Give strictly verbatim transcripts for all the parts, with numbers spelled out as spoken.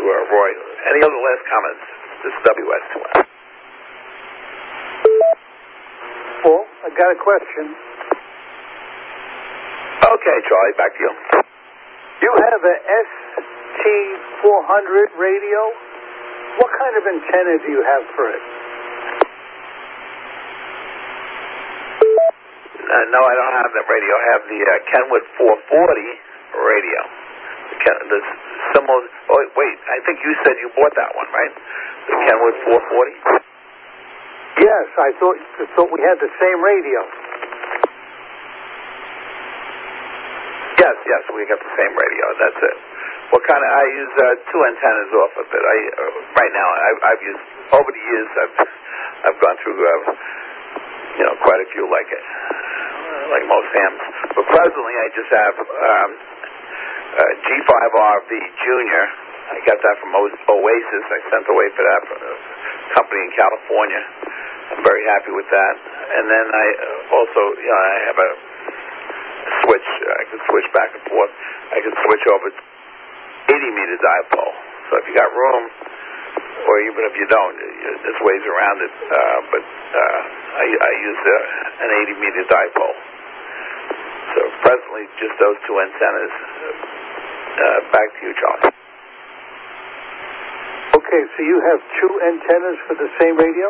uh, Roy. Any other last comments? This is W S two M. Well, I got a question. Okay, Charlie, back to you. You have a S T four hundred radio. What kind of antenna do you have for it? Uh, no, I don't have that radio. I have the uh, Kenwood four forty radio. The, Ken, the similar. Oh, wait, I think you said you bought that one, right? The Kenwood four forty? Yes, I thought, I thought we had the same radio. Yes, yes, we got the same radio. That's it. What kind of? I use uh, two antennas off of it. I uh, right now I, I've used over the years. I've I've gone through uh, you know quite a few like it, uh, like most hams. But presently, I just have um, uh, G five R V Junior. I got that from Oasis. I sent away for that from a company in California. I'm very happy with that. And then I also, you know, I have a switch. I can switch back and forth. I can switch over eighty meter dipole. So if you got room, or even if you don't, there's ways around it. Uh, but uh, I, I use uh, an eighty meter dipole. So presently, just those two antennas. Uh, back to you, Charlie. Okay, so you have two antennas for the same radio?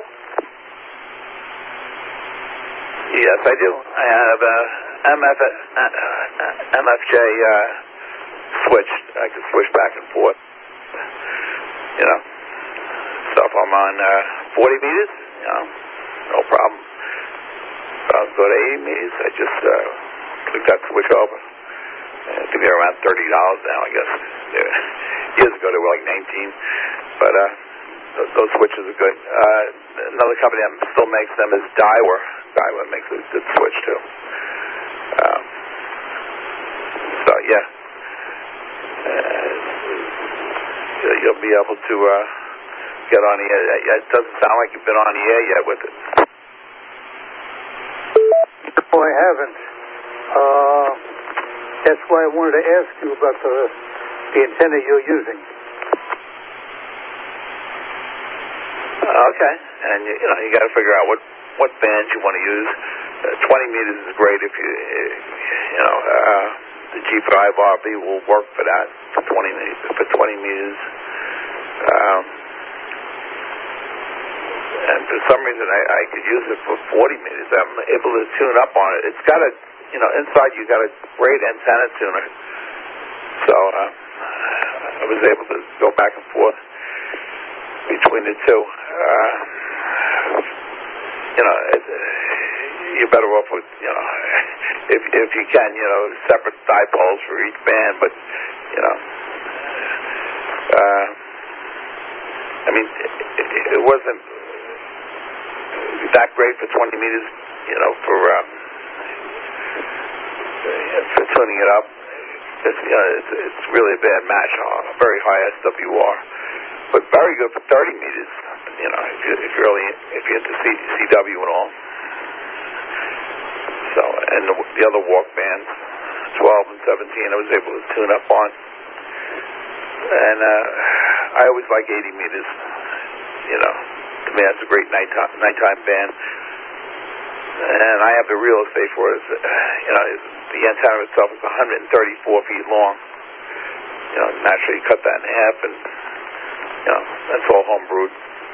Yes, I do. I have a M F, uh, M F J uh, switch. I can switch back and forth. You know, so if I'm on uh, forty meters, you know, no problem. If I'll go to eighty meters, I just uh, click that switch over. I think they're around thirty dollars now, I guess. They're, years ago they were like nineteen, but uh, those, those switches are good. Uh, another company that still makes them is Daiwa. Daiwa makes a good switch too. Um, so yeah, uh, you'll be able to uh, get on the air. It doesn't sound like you've been on the air yet with it. No, I haven't. Uh, that's why I wanted to ask you about the the antenna you're using. Uh, okay, and you, you know you got to figure out what what band you want to use. Uh, twenty meters is great if you you know uh, the G five R V will work for that for twenty meters. For twenty meters. Um, and for some reason I, I could use it for forty meters. I'm able to tune up on it. It's got a, you know, inside you got a great antenna tuner. So uh, I was able to go back and forth between the two. Uh, you know, it, you're better off with, you know, if if you can, you know, separate dipoles for each band. But you know, uh, I mean, it, it wasn't that great for twenty meters, you know, for um, for tuning it up. It's, you know, it's, it's really a bad match on a very high S W R, but very good for thirty meters. You know, if you if you're really if you're into C, CW and all. So, and the, the other walk bands, twelve and seventeen, I was able to tune up on. And uh, I always like eighty meters. You know, to me that's a great nighttime nighttime band. And I have the real estate for it. You know, the antenna itself is one hundred thirty-four feet long. You know, naturally you cut that in half, and you know that's all homebrewed.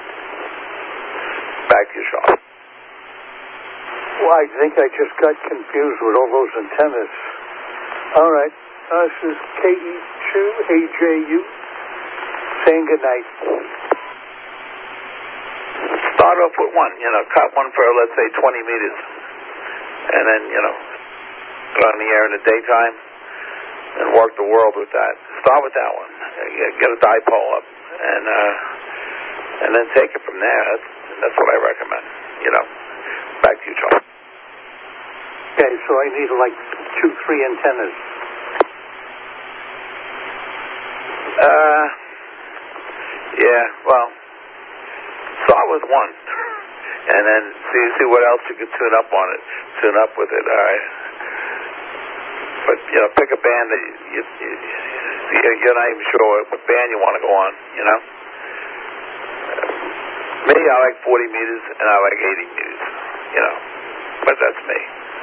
Back to your shop. Well, I think I just got confused with all those antennas. All right, uh, this is K E two A J U saying good night. Start off with one, you know, cut one for, let's say, twenty meters. And then, you know, put on the air in the daytime and work the world with that. Start with that one. Get a dipole up and uh, and then take it from there. That's, that's what I recommend, you know. Back to you, Charles. Okay, so I need like two, three antennas. Uh, yeah, well, start with one, and then see see what else you can tune up on it, tune up with it. All right, but you know, pick a band that you, you, you're not even sure what band you want to go on, you know? Me, I like forty meters, and I like eighty meters, you know? But that's me.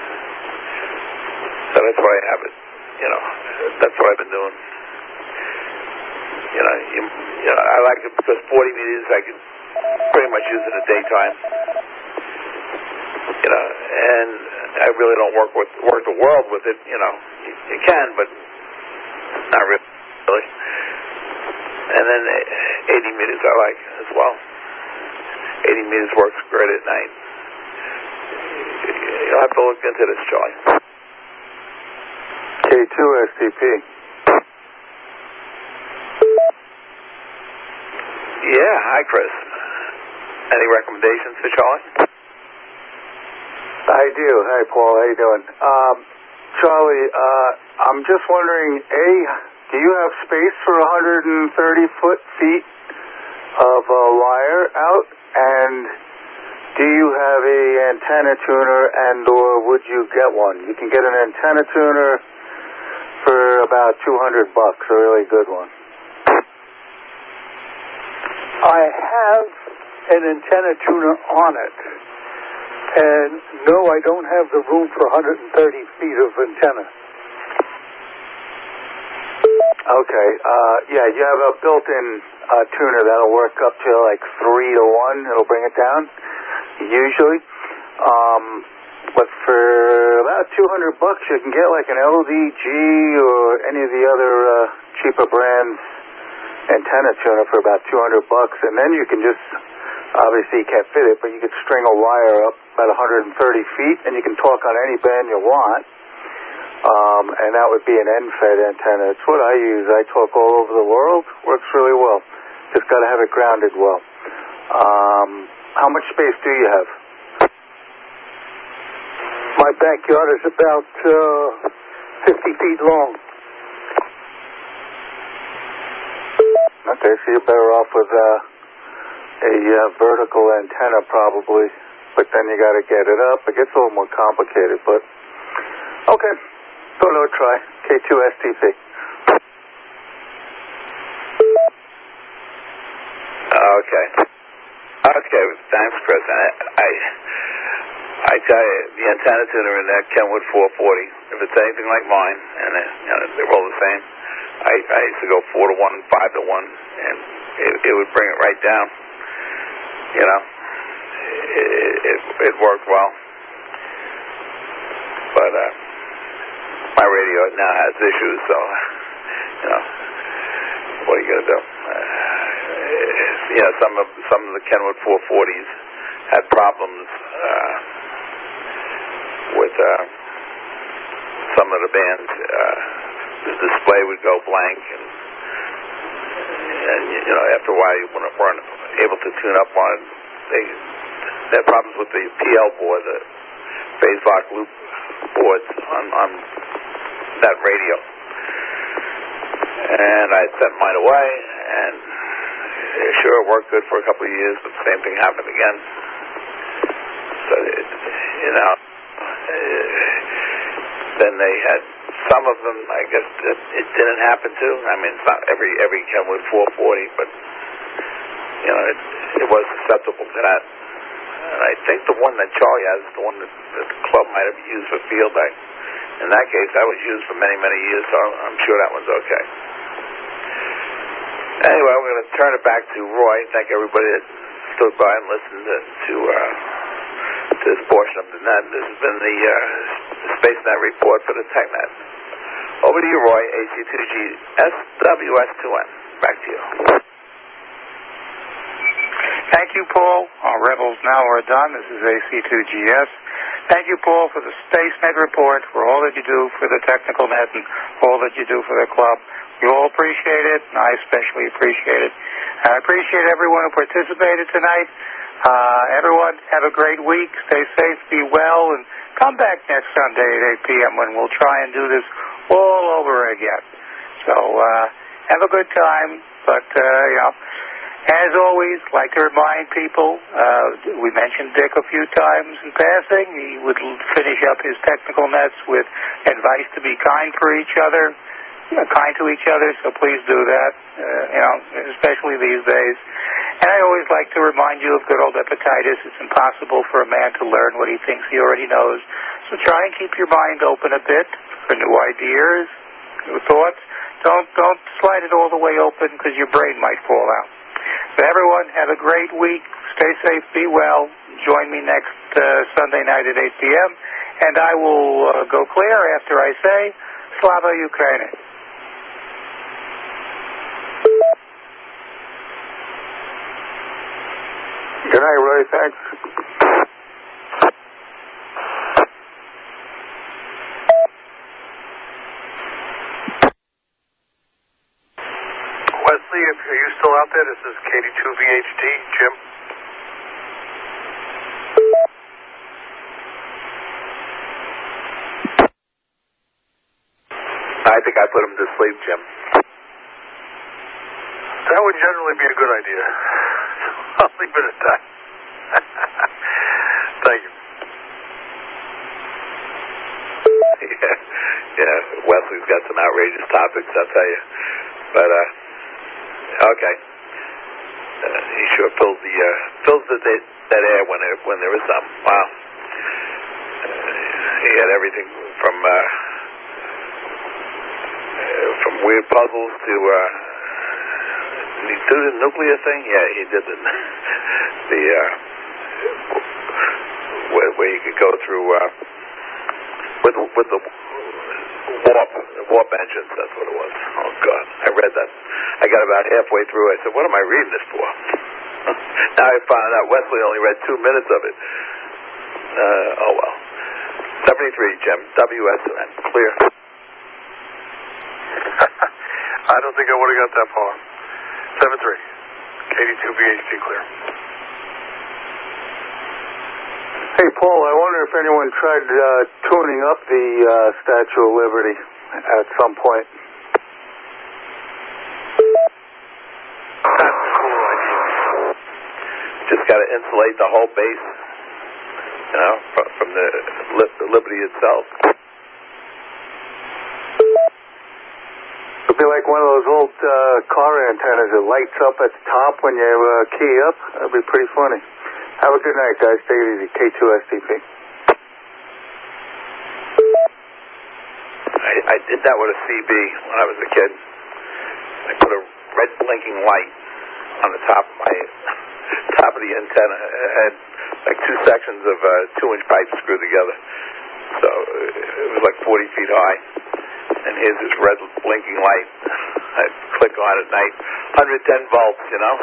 So that's why I have it, you know? That's what I've been doing. You know, you, you know, I like it because forty meters I can pretty much use in the daytime. You know, and I really don't work with work the world with it. You know, you, you can, but not really. And then eighty meters I like as well. eighty meters works great at night. You'll have to look into this, Charlie. K two S T P. Yeah, hi, Chris. Any recommendations for Charlie? I do. Hi, Paul. How you doing? Um, Charlie, uh, I'm just wondering, A, do you have space for one hundred thirty foot feet of uh, wire out? And do you have a antenna tuner, and or would you get one? You can get an antenna tuner for about two hundred bucks, a really good one. I have an antenna tuner on it. And no, I don't have the room for one hundred thirty feet of antenna. Okay, uh, yeah, you have a built-in uh, tuner that'll work up to like three to one. It'll bring it down, usually. Um, but for about two hundred bucks, you can get like an L D G or any of the other uh, cheaper brands antenna tuner for about two hundred bucks, and then you can just, obviously you can't fit it, but you could string a wire up about one hundred thirty feet, and you can talk on any band you want. Um, and that would be an end-fed antenna. It's what I use. I talk all over the world. Works really well. Just got to have it grounded well. Um, how much space do you have? My backyard is about uh, fifty feet long. Okay, so you're better off with uh, a uh, vertical antenna probably, but then you got to get it up. It gets a little more complicated, but okay. Go no try. K two S T P. Okay. Okay, thanks, Chris. And I, I, I tell you, the antenna tuner in that Kenwood four forty, if it's anything like mine, and it, you know, they're all the same, I, I used to go four to one and five to one, and it, it would bring it right down. You know, it, it, it worked well. But, uh, my radio now has issues, so, you know, what are you going to do? Uh, you know, some of, some of the Kenwood four forties had problems uh, with uh, some of the bands. Uh, the display would go blank, and, and you know, after a while you weren't able to tune up on it. They, they had problems with the P L board, the phase lock loop boards on, on that radio. And I sent mine away, and it sure worked good for a couple of years, but the same thing happened again. So, it, you know, then they had some of them, I guess it, it didn't happen to. I mean, it's not every every Kenwood four forty, but, you know, it, it was susceptible to that. And I think the one that Charlie has is the one that, that the club might have used for field day. In that case, that was used for many, many years, so I'm sure that one's okay. Anyway, we're going to turn it back to Roy. Thank everybody that stood by and listened to to, uh, to this portion of the net. This has been the uh, SpaceNet report for the TechNet. Over to you, Roy, A C two G S W S two N. Back to you. Thank you, Paul. Our Rebels now are done. This is A C two G S. Thank you, Paul, for the SpaceNet report, for all that you do for the technical net and all that you do for the club. We all appreciate it, and I especially appreciate it. I appreciate everyone who participated tonight. Uh, everyone, have a great week. Stay safe, be well, and come back next Sunday at eight p.m. when we'll try and do this all over again. So uh, have a good time, but, uh, you know, as always, like to remind people, uh, we mentioned Dick a few times in passing. He would finish up his technical nets with advice to be kind for each other, you know, kind to each other, so please do that, uh, you know, especially these days. And I always like to remind you of good old hepatitis. It's impossible for a man to learn what he thinks he already knows. So try and keep your mind open a bit for new ideas, new thoughts. Don't don't slide it all the way open because your brain might fall out. But everyone, have a great week. Stay safe, be well. Join me next uh, Sunday night at eight p.m. And I will uh, go clear after I say, Slava Ukraini. Good night, Roy. Thanks. Wesley, if are you still out there? This is K D two V H D, Jim. I think I put him to sleep, Jim. That would generally be a good idea. I'll leave it at that. Thank you. Yeah, yeah. Wesley's got some outrageous topics, I'll tell you. But uh, okay. Uh, he sure fills the uh, fills the that, that air when there, when there is some. Wow. Uh, he had everything from uh, uh, from weird puzzles to. Uh, Did he do the nuclear thing? Yeah, he did the the uh, where, where you could go through uh, with with the warp warp engines. That's what it was. Oh God, I read that. I got about halfway through. I said, "What am I reading this for?" Now I found out Wesley only read two minutes of it. Uh, oh well. seventy-three, Jim. W S N. Clear. I don't think I would have got that far. seven three. K D two V H D clear. Hey, Paul, I wonder if anyone tried uh, tuning up the uh, Statue of Liberty at some point. That's a cool idea. Just got to insulate the whole base, you know, from, from the, li- the Liberty itself. It'd be like one of those old uh, car antennas that lights up at the top when you uh, key up. That'd be pretty funny. Have a good night, guys. Take it easy. K two S D P. I, I did that with a C B when I was a kid. I put a red blinking light on the top of my top of the antenna. It had like two sections of uh, two-inch pipe screwed together. So it was like forty feet high. And here's this red blinking light. I'd click on at night. one hundred ten volts, you know.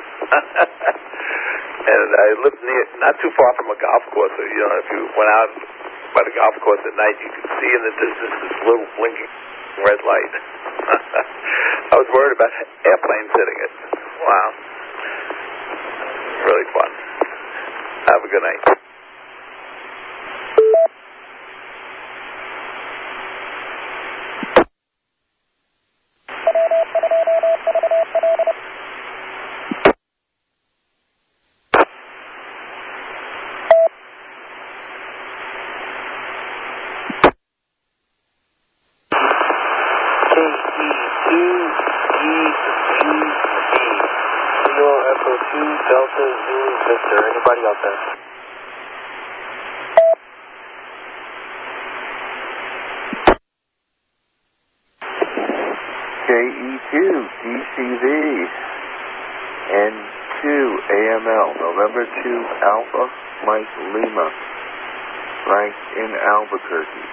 And I lived near, not too far from a golf course. So, you know, if you went out by the golf course at night, you could see in the distance this little blinking red light. I was worried about airplanes hitting it. Wow. Really fun. Have a good night. Delta Zulu Victor. Anybody out there? K E two D C V N two A M L November two Alpha Mike Lima, Frank in Albuquerque.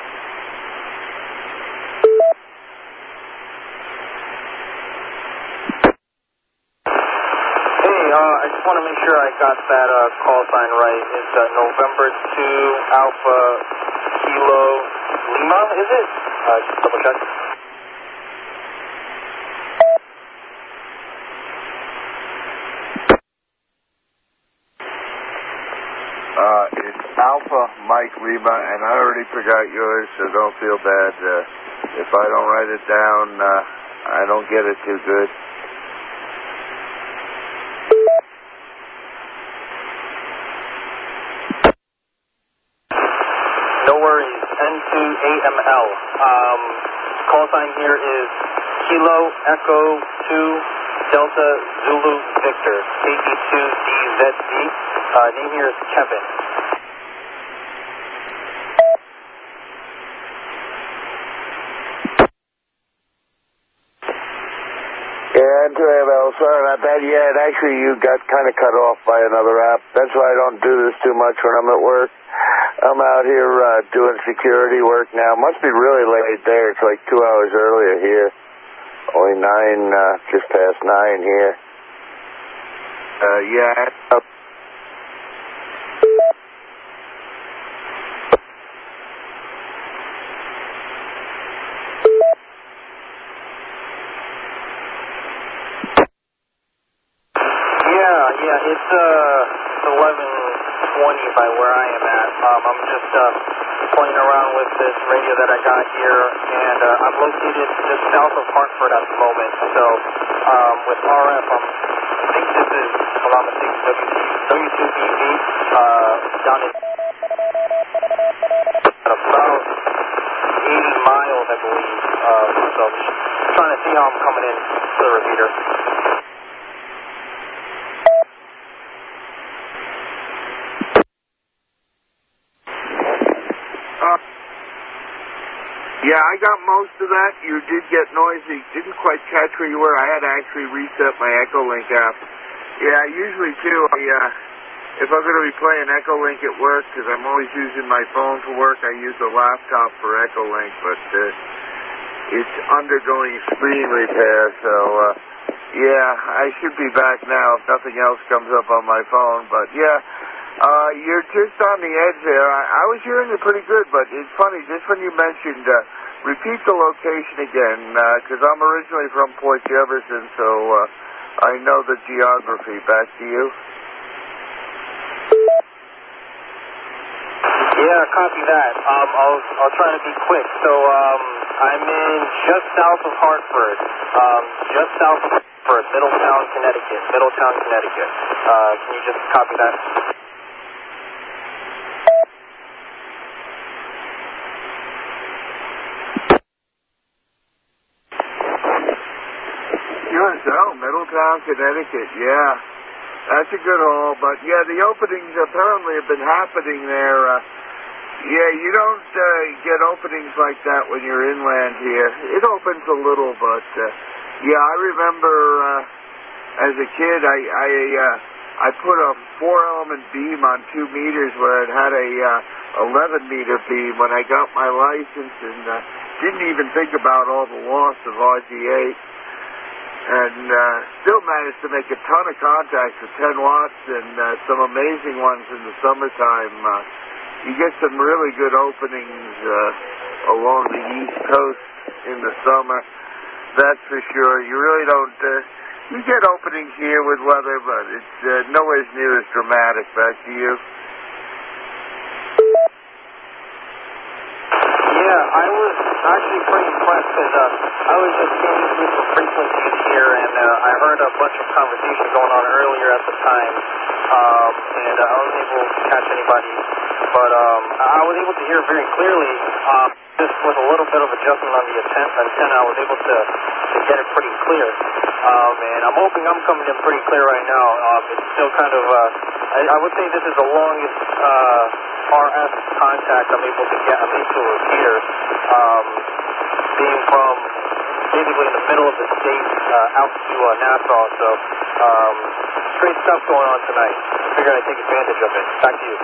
I just want to make sure I got that uh, call sign right. It's uh, November two Alpha Kilo Lima, is it? Uh, just double check. Uh, it's Alpha Mike Lima, and I already forgot yours, so don't feel bad. Uh, if I don't write it down, uh, I don't get it too good. No worries. N two A M L. Um, call sign here is Kilo Echo two Delta Zulu Victor, K E two D Z Z. Uh, name here is Kevin. Yeah, N two A M L, sorry about that. Yeah, and actually you got kind of cut off by another app. That's why I don't do this too much when I'm at work. I'm out here uh, doing security work now. Must be really late there. It's like two hours earlier here. Only nine, uh, just past nine here. Uh, yeah. Yeah, it's uh, eleven twenty by where I am at. Um, I'm just uh, playing around with this radio that I got here, and uh, I'm located just south of Hartford at the moment. So um, with R F, I'm, I think this is, if I'm not mistaken, W two B V uh, down in about eighty miles, I believe. Uh, so I'm just trying to see how I'm coming in to the repeater. Yeah, I got most of that. You did get noisy. Didn't quite catch where you were. I had to actually reset my Echolink app. Yeah, usually too, I, uh, if I'm going to be playing Echolink at work, because I'm always using my phone for work, I use a laptop for Echolink, but uh, it's undergoing screen repair, so uh, yeah, I should be back now if nothing else comes up on my phone, but yeah. Uh, you're just on the edge there. I, I was hearing you pretty good, but it's funny, just when you mentioned, uh, repeat the location again, because uh, I'm originally from Port Jefferson, so uh, I know the geography. Back to you. Yeah, copy that. Um, I'll, I'll try to be quick. So um, I'm in just south of Hartford, um, just south of Hartford, Middletown, Connecticut, Middletown, Connecticut. Uh, can you just copy that? Oh, Middletown, Connecticut, yeah. That's a good haul, but yeah, the openings apparently have been happening there. Uh, yeah, you don't uh, get openings like that when you're inland here. It opens a little, but uh, yeah, I remember uh, as a kid, I I, uh, I put a four-element beam on two meters where it had a uh, eleven-meter beam when I got my license, and uh, didn't even think about all the loss of R G eight. And uh, still managed to make a ton of contacts with ten watts and uh, some amazing ones in the summertime. Uh, you get some really good openings uh, along the East Coast in the summer, that's for sure. You really don't, uh, you get openings here with weather, but it's uh, nowhere near as dramatic. Back to you. Yeah, I was actually pretty impressed because uh, I was just scanning through some frequencies here, and uh, I heard a bunch of conversation going on earlier at the time, um, and uh, I wasn't able to catch anybody, but um, I was able to hear very clearly, um, just with a little bit of adjustment on the antenna, I was able to, to get it pretty clear, um, and I'm hoping I'm coming in pretty clear right now. Um, it's still kind of, uh, I, I would say this is the longest uh, R F contact I'm able to get. I'm into a repeater, um, being from basically in the middle of the state uh, out to uh, Nassau. So um, great stuff going on tonight. I figured I'd take advantage of it. Back to you.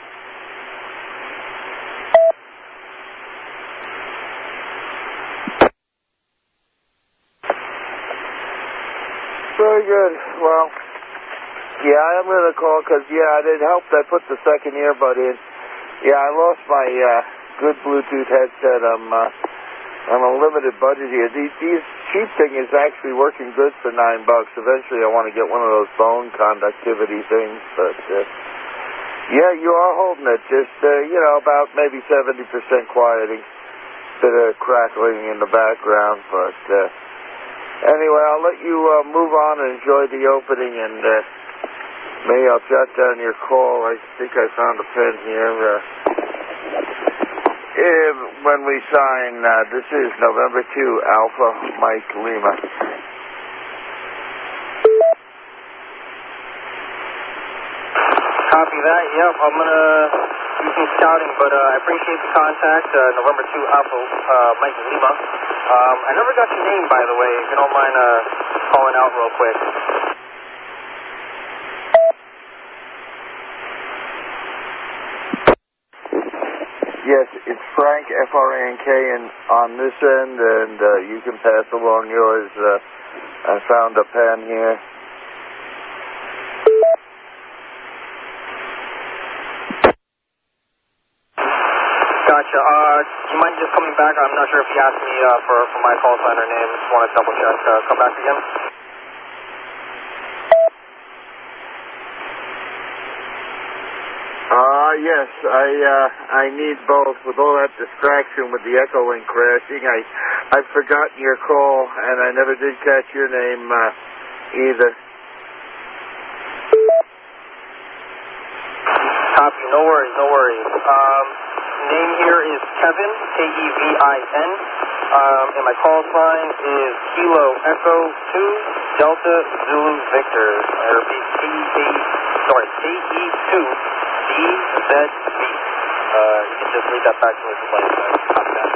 Very good. Well, yeah, I'm going to call because, yeah, it helped. I put the second earbud in. Yeah, I lost my uh, good Bluetooth headset. I'm uh, on a limited budget here. These, these cheap thing is actually working good for nine bucks. Eventually, I want to get one of those bone conductivity things. But, uh, yeah, you are holding it. Just, uh, you know, about maybe seventy percent quieting. Bit of crackling in the background. But, uh, anyway, I'll let you uh, move on and enjoy the opening, and uh, maybe I'll jot down your call. I think I found a pen here. Uh, uh, when we sign, uh, this is November two, Alpha Mike Lima. Copy that. Yep, I'm going to do some scouting, but uh, I appreciate the contact. Uh, November two, Alpha uh, Mike Lima. Um, I never got your name, by the way, if you don't mind uh, calling out real quick. Yes, it's Frank, F R A N K, and on this end, and uh, you can pass along yours. Uh, I found a pen here. Gotcha. Uh, do you mind just coming back? I'm not sure if you asked me uh, for, for my call sign or name. Just want to double check. Uh, come back again. Uh, yes, I, uh, I need both. With all that distraction with the echo link crashing, I, I've forgotten your call, and I never did catch your name, uh, either. Copy. No worries, no worries. Um, name here is Kevin, K E V I N. Um, and my call sign is Kilo Echo two, Delta Zulu Victor. I repeat, K E, sorry, K E two. D Z B. Uh, you can just read that back to me if you'd like. Copy that.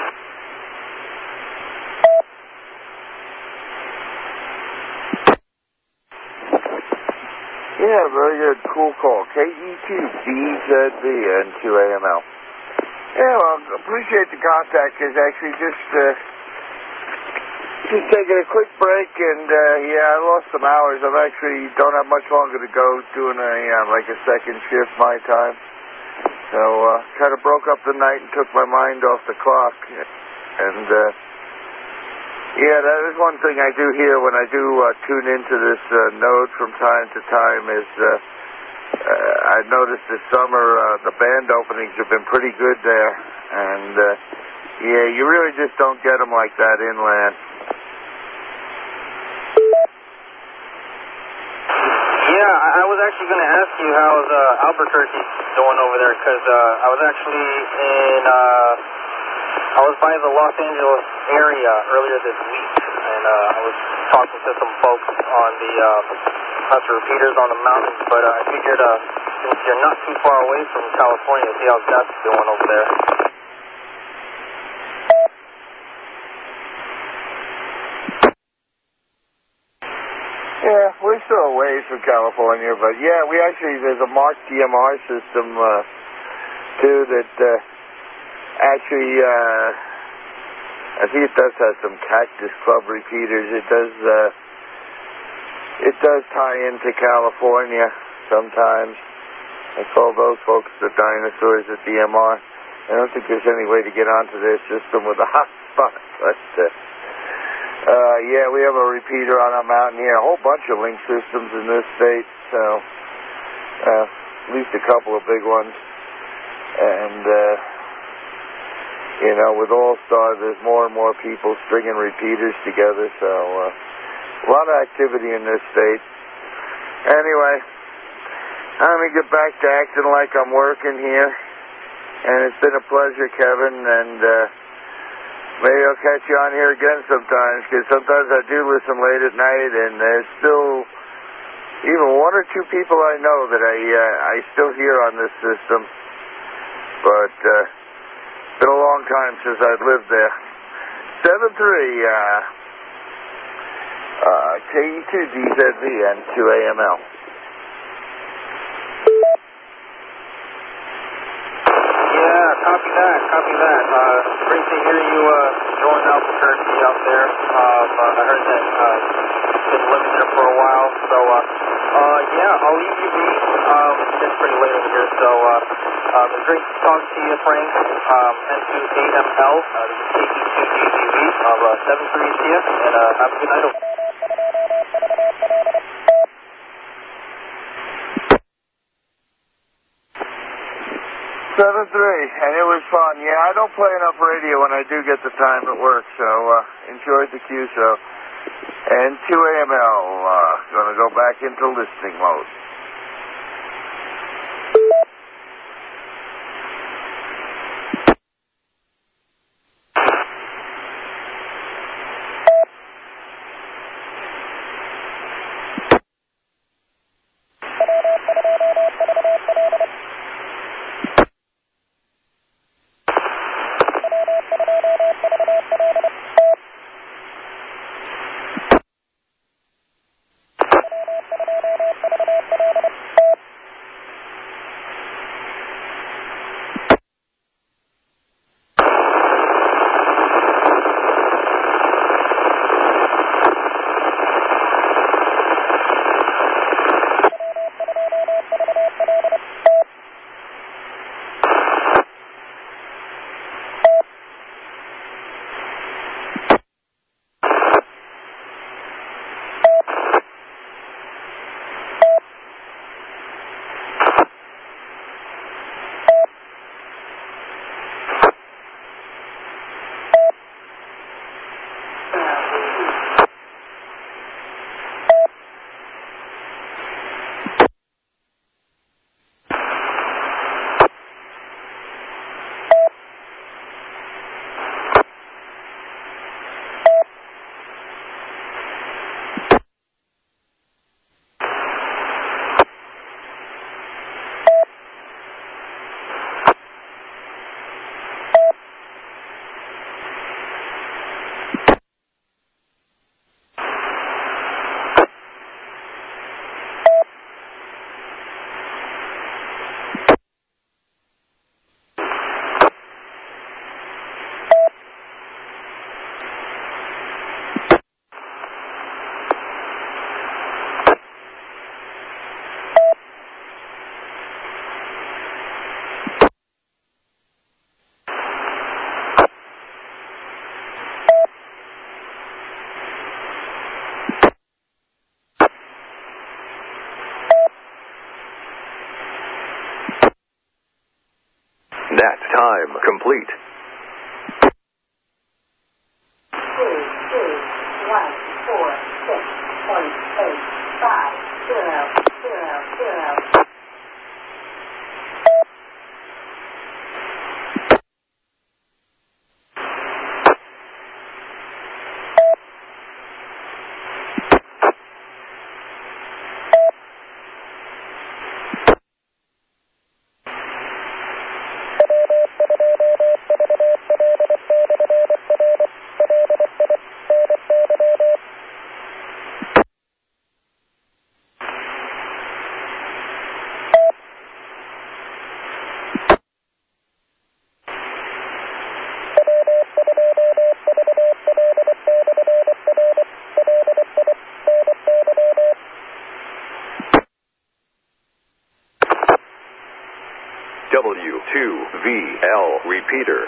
Yeah, very good. Cool call. K E two D Z B and two A M L. Yeah, well, appreciate the contact. Is actually just, uh, just taking a quick break, and, uh, yeah, I lost some hours. I actually don't have much longer to go doing a, uh, like a second shift my time. So, uh, kind of broke up the night and took my mind off the clock. And, uh, yeah, that is one thing I do hear when I do uh, tune into this uh, node from time to time is, uh, uh, I've noticed this summer uh, the band openings have been pretty good there. And, uh, yeah, you really just don't get them like that inland. Yeah, I, I was actually going to ask you how's uh, Albuquerque doing over there, because uh, I was actually in, uh, I was by the Los Angeles area earlier this week, and uh, I was talking to some folks on the uh, hunter repeaters on the mountains, but uh, I figured uh, since you're not too far away from California, see how that's doing over there. Yeah, we're still a ways from California, but yeah, we actually, there's a Mark D M R system, uh, too, that, uh, actually, uh, I think it does have some Cactus Club repeaters. It does, uh, it does tie into California sometimes. I call those folks the dinosaurs at D M R. I don't think there's any way to get onto their system with a hotspot, but, uh, Uh, yeah, we have a repeater on our mountain here, a whole bunch of link systems in this state, so, uh, at least a couple of big ones. And, uh, you know, with All-Star, there's more and more people stringing repeaters together, so, uh, a lot of activity in this state. Anyway, I'm going to get back to acting like I'm working here, and it's been a pleasure, Kevin, and, uh, maybe I'll catch you on here again sometimes, because sometimes I do listen late at night, and there's still even one or two people I know that I uh, I still hear on this system. But uh, it's been a long time since I've lived there. seven three, uh, uh, K E two D Z B and two A M L. Yeah, copy that, copy that. Uh, great to hear you uh, join Albuquerque out there. Um, uh, I heard that uh, you've been living there for a while. So, uh, uh, yeah, I'll leave you be. Um, it's getting pretty late over here. So, uh, uh, it's great to talk to you, Frank. Um, N two A M L, uh, this is K E two D Z B of uh, seven three to you, and uh, have a good night. seven three, and it was fun. Yeah, I don't play enough radio when I do get the time at work, so uh, enjoyed the Q show. And two A M L, uh, going to go back into listening mode. Nat time complete. two, two, one, four, six, point eight, five, zero, zero, zero. W two V L repeater.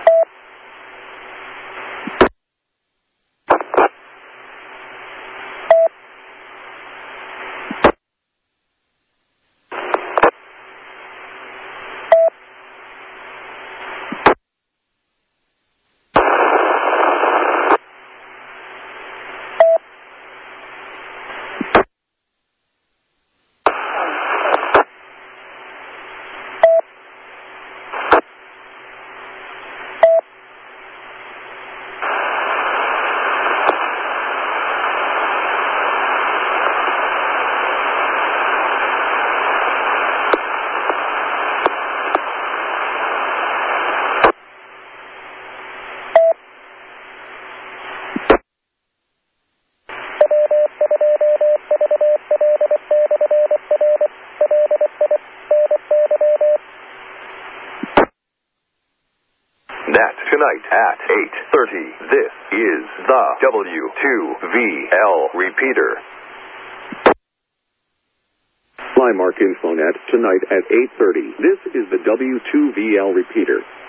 Nat tonight at eight thirty. This is the W two V L repeater. Flymark Infonet tonight at eight thirty. This is the W two V L repeater.